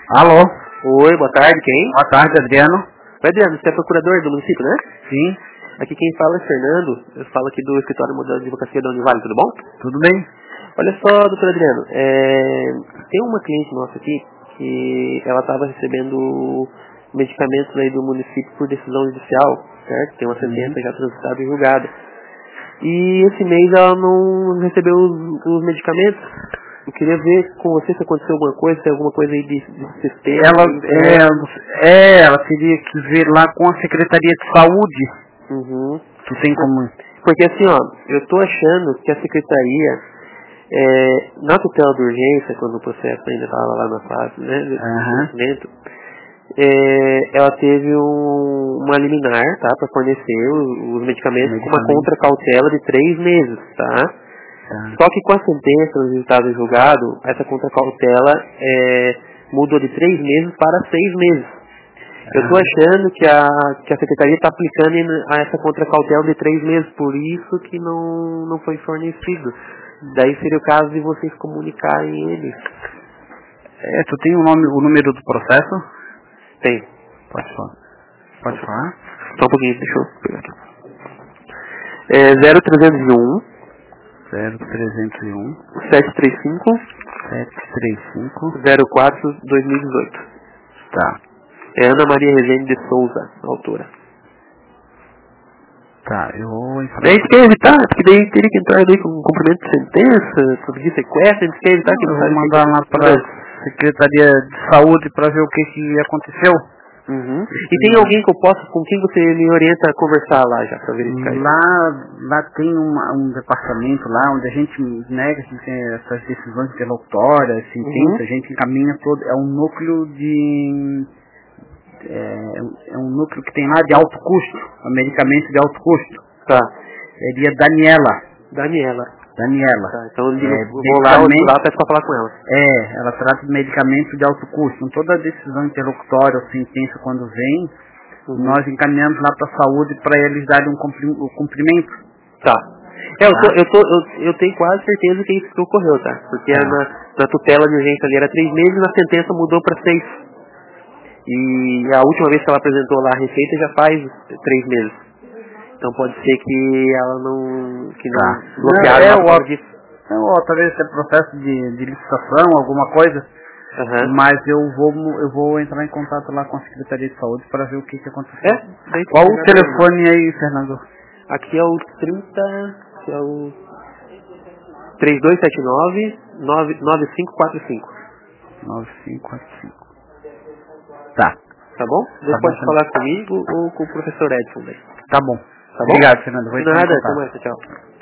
Alô? Oi, boa tarde, quem? Boa tarde, Adriano. Oi, Adriano, você é procurador do município, né? Sim. Aqui quem fala é Fernando, eu falo aqui do Escritório Modelo de Advocacia da Univale, tudo bom? Tudo bem? Olha só, doutor Adriano, tem uma cliente nossa aqui que ela estava recebendo medicamentos aí do município por decisão judicial, certo? Tem uma sentença já transitada e julgada. E esse mês ela não recebeu os medicamentos. Eu queria ver com você se aconteceu alguma coisa, se tem alguma coisa aí de sistema. Ela teria que ver lá com a Secretaria de Saúde. Uhum. Tu tem como... Porque assim, ó, eu tô achando que a Secretaria, na tutela de urgência, quando o processo ainda estava lá na fase, né, de conhecimento, ela teve uma liminar, tá, para fornecer os medicamentos com uma contracautela de 3 meses, tá? Só que com a sentença, o resultado julgado, essa contracautela mudou de 3 meses para 6 meses. Eu estou achando que a Secretaria está aplicando a essa contracautela de 3 meses, por isso que não foi fornecido. Daí seria o caso de vocês comunicarem eles. Tu tem o número do processo? Tem. Pode falar. Pode falar? Só um pouquinho, deixa eu pegar aqui. 0301 0301 735 04 2018. Tá. É Ana Maria Rezende de Souza, a autora. Tá, eu vou entrar... Daí a gente quer evitar, porque daí teria que entrar daí com um cumprimento de sentença, subir sequestro, a gente quer evitar que eu não vou sabe mandar lá para a Secretaria de Saúde para ver o que aconteceu. Uhum. E tem alguém que eu possa, com quem você me orienta a conversar lá já, para verificar isso? Lá tem um departamento lá onde a gente nega que tem essas decisões interlocutórias, sentença, a gente encaminha todo, é um núcleo de... É um núcleo que tem lá de alto custo, medicamento de alto custo. Tá. Seria Daniela. Tá, então eu vou lá para falar com ela. Ela trata de medicamento de alto custo. Então, toda decisão interlocutória ou sentença quando vem, nós encaminhamos lá para a saúde para eles darem o cumprimento. Tá. Eu tenho quase certeza que é isso que ocorreu, tá? Porque na tutela de urgência ali era 3 meses, na sentença mudou para 6. E a última vez que ela apresentou lá a receita já faz 3 meses. Então pode ser que ela não bloquearam talvez esse processo de licitação, alguma coisa. Mas eu vou entrar em contato lá com a Secretaria de Saúde para ver o que aconteceu. Qual o telefone aí, Fernando? Aqui é o 3279 9545. 9545. Tá. Tá bom? Você pode falar comigo ou com o professor Edson daí. Tá bom. Tá bom? Obrigado, Fernando. Vou entrar em contato. Até mais, tchau.